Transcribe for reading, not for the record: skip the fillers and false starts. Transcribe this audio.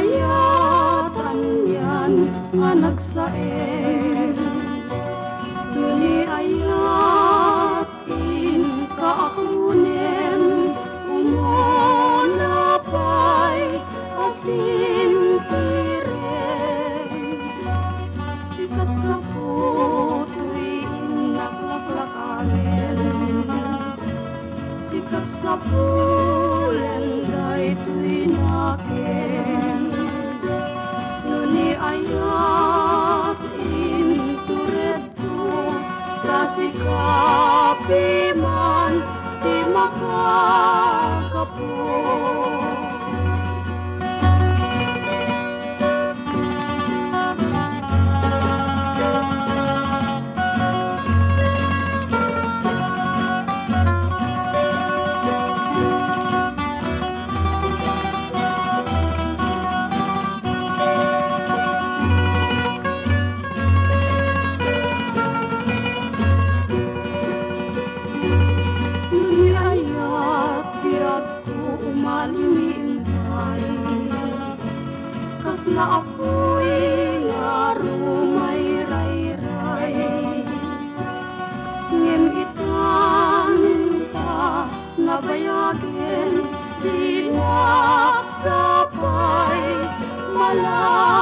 ayatan yan nga nagsaen. Duni ayatin kaaklunen umuna pa'y asin tiren. Sikat ka po to'y inaklaklakanen, sikat sa pulen day to'y naken. Nuni ayat intured ko kasi kapi man di makakapo. Na ako'y nga rumay ray-ray, ngem itan ka nabayagin, di nagsapay malang